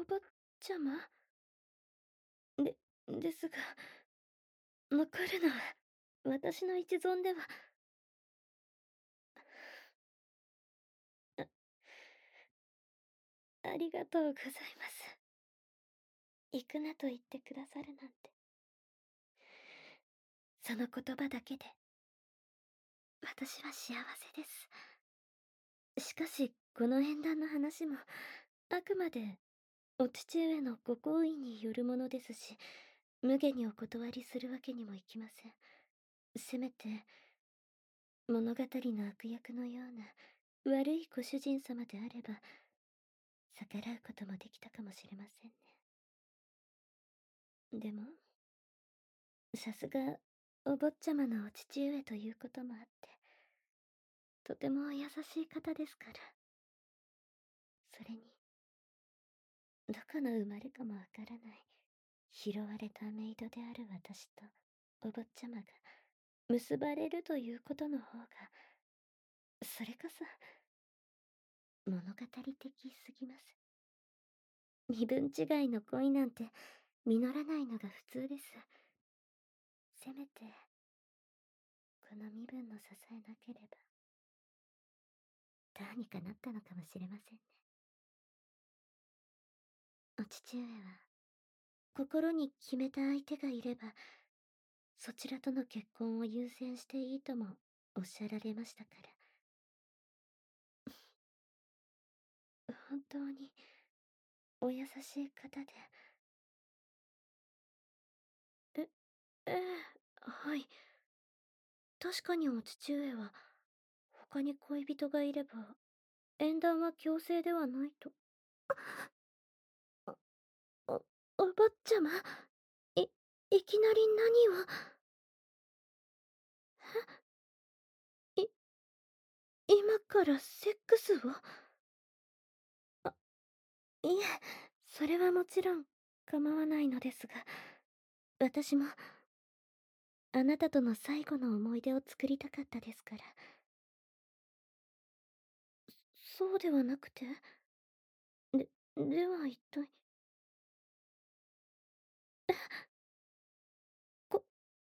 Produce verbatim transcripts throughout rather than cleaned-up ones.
坊ちゃま？でですが、残るのは私の一存では。あありがとうございます。行くなと言ってくださるなんて。その言葉だけで私は幸せです。しかしこの縁談の話もあくまでお父上のご好意によるものですし、無下にお断りするわけにもいきません。せめて物語の悪役のような悪いご主人様であれば逆らうこともできたかもしれませんね。でもさすがお坊ちゃまのお父上ということもあってとても優しい方ですから。それにどこの生まれかもわからない拾われたメイドである私とお坊ちゃまが結ばれるということの方がそれこそ物語的すぎます。身分違いの恋なんて実らないのが普通です。せめてこの身分の支えなければどうにかなったのかもしれませんね。お父上は心に決めた相手がいればそちらとの結婚を優先していいともおっしゃられましたから。本当にお優しい方で。え、ええ、はい。確かにお父上は他に恋人がいれば縁談は強制ではないと。お、お坊ちゃま、い、いきなり何を。え、い、今からセックスを。あ、いえ、それはもちろん構わないのですが、私もあなたとの最後の思い出を作りたかったですから。そうではなくて。で、では一体。こ、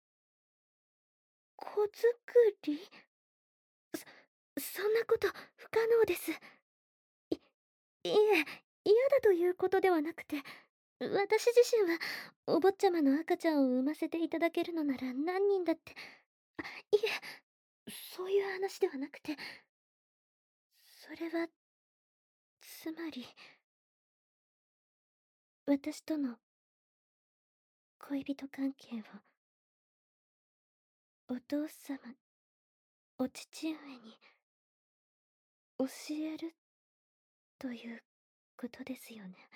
子作り。そ、そんなこと不可能です。い、いえ、嫌だということではなくて、私自身はお坊ちゃまの赤ちゃんを産ませていただけるのなら何人だって。あ、いえ、そういう話ではなくて、それはつまり私との恋人関係をお父様、お父上に教えるということですよね。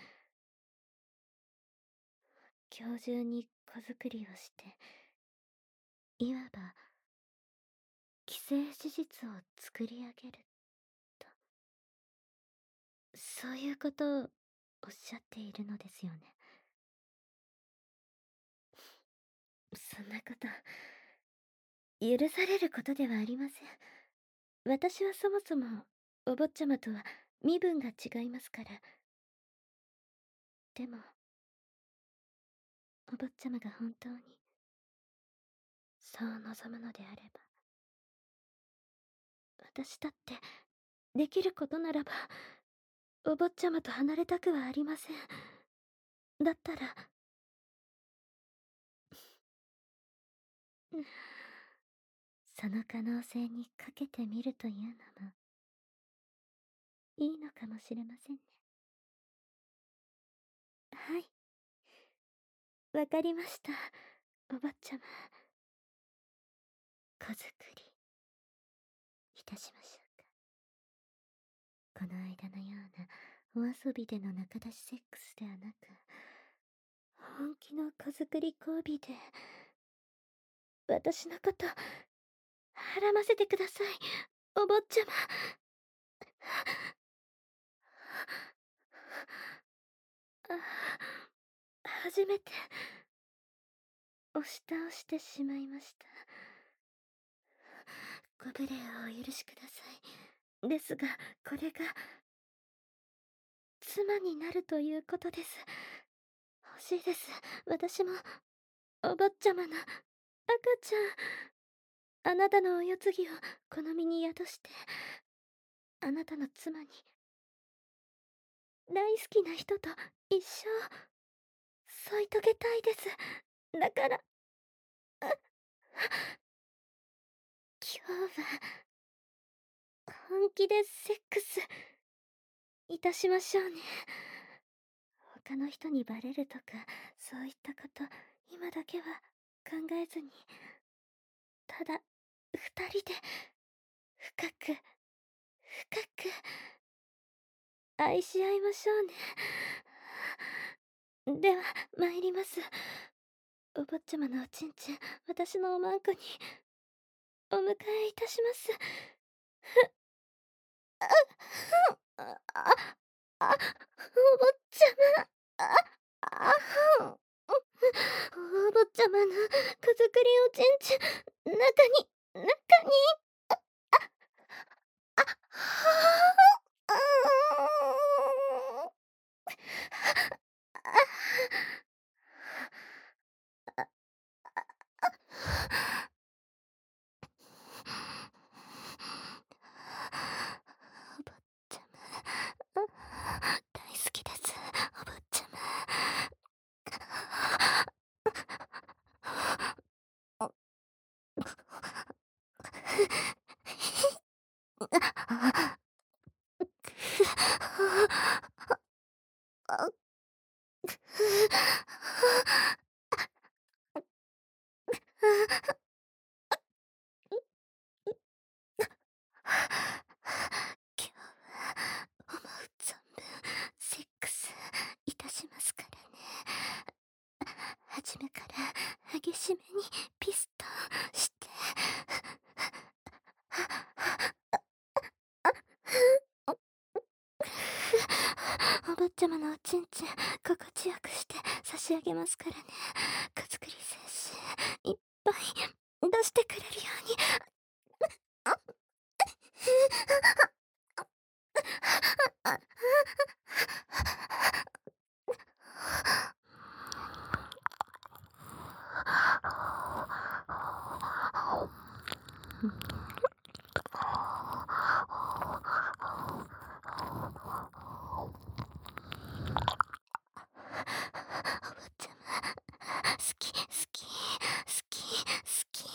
今日中に子作りをしていわば既成事実を作り上げると、そういうことをおっしゃっているのですよね。そんなこと許されることではありません。私はそもそもお坊ちゃまとは身分が違いますから。でもお坊ちゃまが本当にそう望むのであれば、私だってできることならばお坊ちゃまと離れたくはありません。だったらその可能性にかけてみるというのもいいのかもしれませんね。はい、わかりました、お坊ちゃま。子作りいたしましょうか。この間のようなお遊びでの仲出しセックスではなく、本気の子作り交尾で私のことはらませてください、お坊ちゃま。あ、初めて押し倒してしまいました。ご無礼をお許しください。ですがこれが妻になるということです。欲しいです。私も、お坊ちゃまの赤ちゃん。あなたのお世継ぎをこの身に宿して、あなたの妻に、大好きな人と一生、添い遂げたいです。だから、あ、今日は、本気でセックス、いたしましょうね。他の人にバレるとか、そういったこと、今だけは考えずに、ただ、二人で、深く、深く、愛し合いましょうね。では、参ります。お坊ちゃまのおちんちん、私のおまんこに、お迎えいたします。ふ、あ、ふん、あ、あ、あ、お坊ちゃま、あ、あはん。お坊ちゃまの手作りおちんちん、中に、中に、あ、あ、はあ、うーん。あ、あ、あ。お坊ちゃま、大好きです、お坊ちゃま。今日は思う存分セックスいたしますからね。初めから激しめにピストンして、お坊ちゃまのおちんちん心地よくして差し上げますからね。手作り精子いっぱい出してくれるように。あ、あ。お坊ちゃま、好き好き好き好き。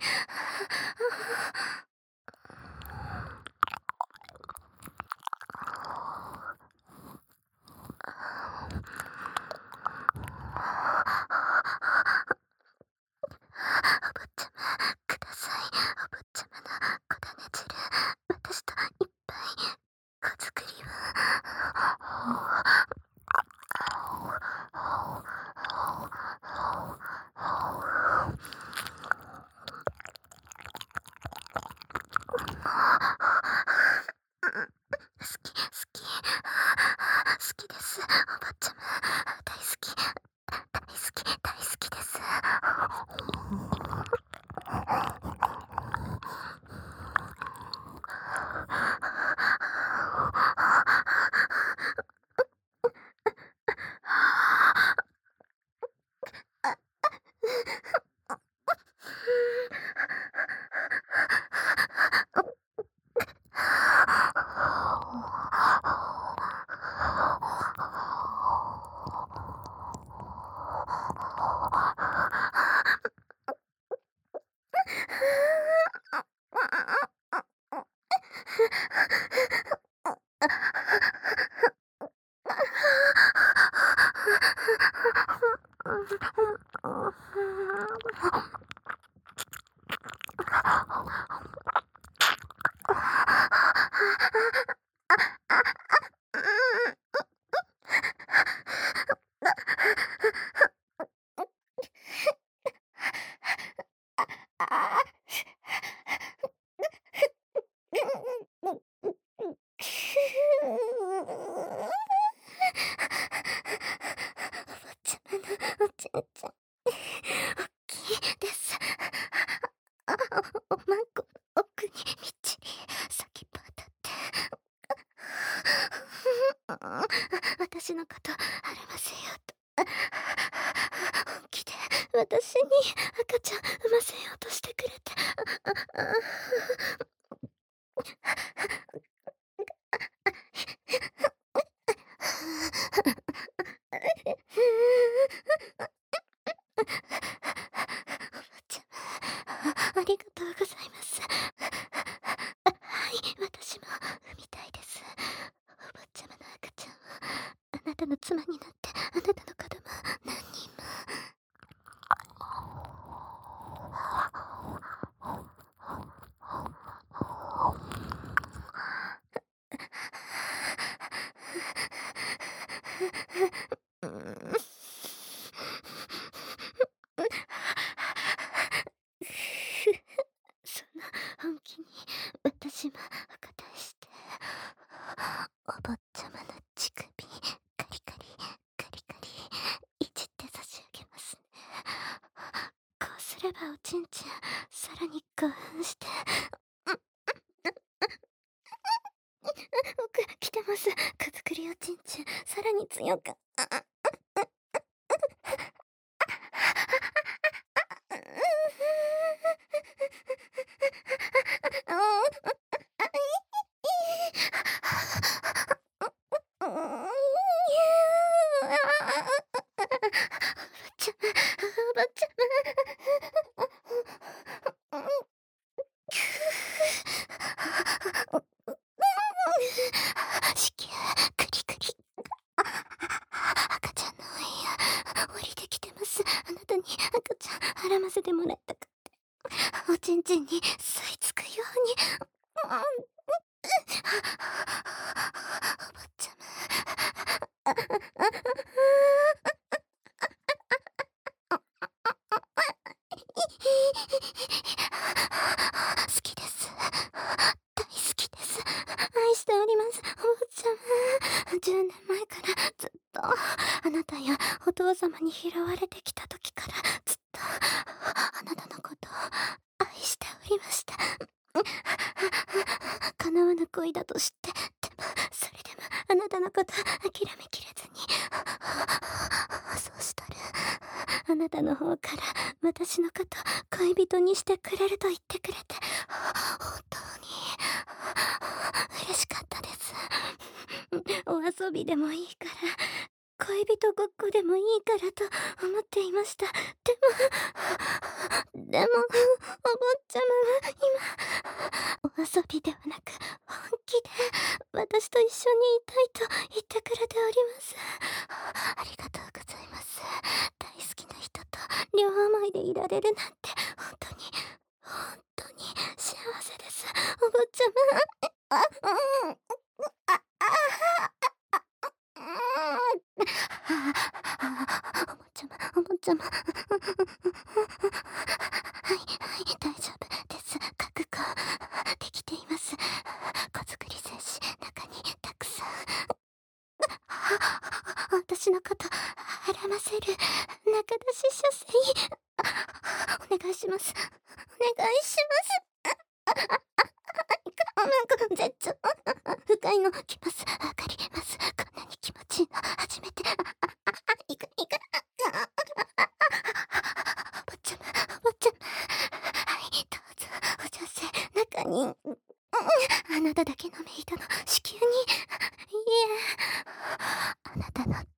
お坊ちゃま、ください。お坊ちゃまの小種汁、私といっぱい子作りを。好き好き好きです、お坊ちゃま。大好き大好き大好きです。おちんちん、おっきいです。あ、おまんこの奥にみっちり先っぽ当たって。 私のことあらませようと、本気で私に赤ちゃん産ませようとしてくれて、ちゃん、ありがとうございます。はい、私も産みたいです。お坊ちゃまの赤ちゃんをあなたの妻になって、あなたの子供何人も。うーん。そんな本気に私もお答えして、お坊ちゃまの乳首カリカリカリカリいじって差し上げますね。こうすればおちんちんさらに興奮して、奥来てます。手作りおちんちんさらに強く、ちゃま、おばちゃま。子宮クリクリ。赤ちゃんのお部屋降りてきてます。あなたに赤ちゃんはらませてもらいたくって、おちんちんに吸い付くように。お坊ちゃま、好きです。大好きです。愛しております。お坊ちゃま。じゅうねんまえからずっと、あなたやお父様に拾われてきた時からずっと、あなたのことを愛しておりました。叶わぬ恋だと知って、でも、それでもあなたのこと諦めきれずに、そうしたら、あなたの方から私のこと恋人にしてくれると言ってくれて、本当に嬉しかったです。お遊びでもいいから、恋人ごっこでもいいからと思っていました。でも、でも、お坊ちゃまは今、お遊びではなく本気で私と一緒にいたいと言ってくれております。ありがとうございます。大好きな人と両思いでいられるなんて本当に本当に幸せです。お坊ちゃま。あ、うん。あ、ああ、お坊ちゃま、お坊ちゃま。はい、はい、大丈夫です。覚悟できています。子作り精子中にたくさん。私のことはらませる中出し射精、お願いします。お願いします。なんか絶頂深いのきます。わかります。こんなに気持ちいいの初めて。いくいく。おばちゃま、おばちゃま。はい、どうぞお女性中に。あなただけのメイドの子宮に。いえ、あなたの